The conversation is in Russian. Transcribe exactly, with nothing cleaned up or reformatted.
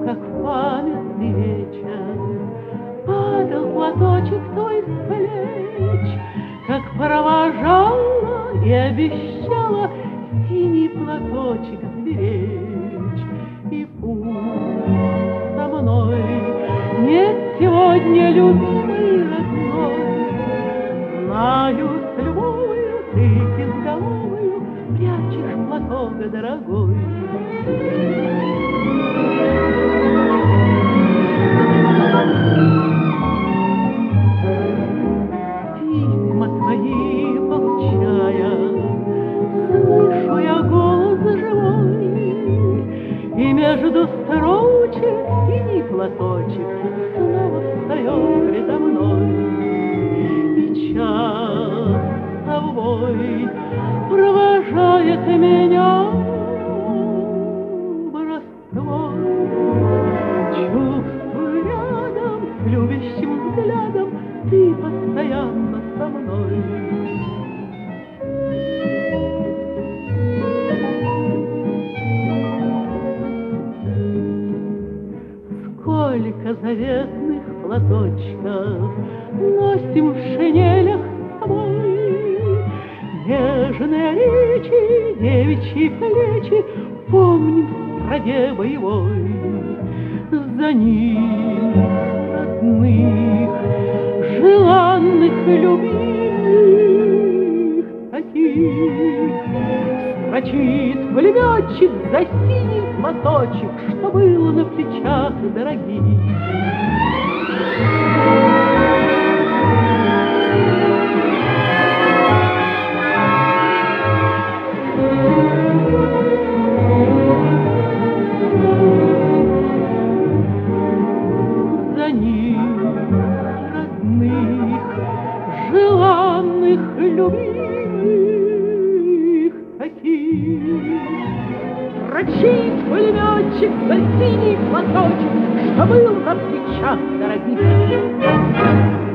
как памятный вечер, падал платочек твой с плеч, как провожала и обещала синий платочек сберечь. И пусть со мной нет сегодня любимый родной, знаю, с любовью ты безголовую прячешь платок дорогой. Письма твои получая, слышу я голос живой, и между строчек синий платочек снова встает предо мной. И час тобой провожает меня в Ростов. Чувствую рядом с любящим взглядом ты постоянно со мной. Сколько заветных платочков носим в шинелях с собой, нежные речи, девичьи плечи помним в стране боевой. За них родных, желанных, любимых таких строчит пулеметчик за синий платочек, что было на плечах дорогих. За них родных, желанных, любимых таких строчит пулеметчик за синий платочек, что был на плечах дорогих.